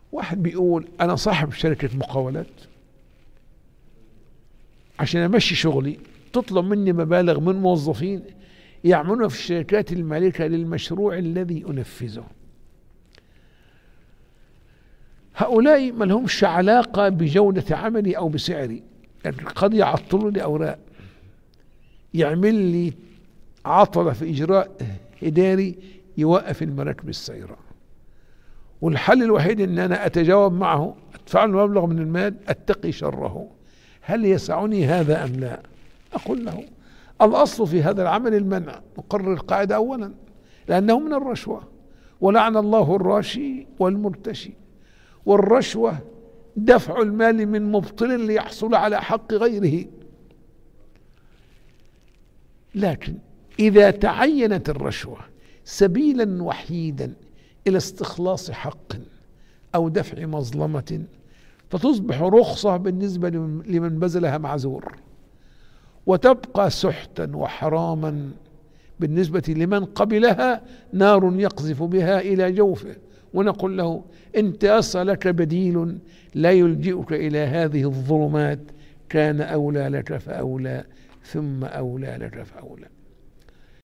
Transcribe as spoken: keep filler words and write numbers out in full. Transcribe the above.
واحد بيقول أنا صاحب شركة مقاولات، عشان أمشي شغلي تطلب مني مبالغ من موظفين يعملون في الشركات المالكة للمشروع الذي أنفذه. هؤلاء ما لهمش علاقة بجودة عملي أو بسعري، لكن قد يعطلوا لي أوراق، يعمل لي عطلة في إجراء إداري يوقف المراكب السيرة، والحل الوحيد أن أنا أتجاوب معه، أدفع له مبلغ من المال أتقي شره. هل يسعني هذا أم لا؟ أقول له الأصل في هذا العمل المنع، نقرر القاعدة أولا لأنه من الرشوة، ولعن الله الراشي والمرتشي، والرشوة دفع المال من مبطل ليحصل على حق غيره. لكن إذا تعينت الرشوة سبيلا وحيدا إلى استخلاص حق أو دفع مظلمة فتصبح رخصة بالنسبة لمن بذلها معذور، وتبقى سحتا وحراما بالنسبة لمن قبلها نار يقذف بها إلى جوفه. ونقول له إن تيسر لك بديل لا يلجئك إلى هذه الظلمات كان أولى لك فأولى ثم أولى لك فأولى.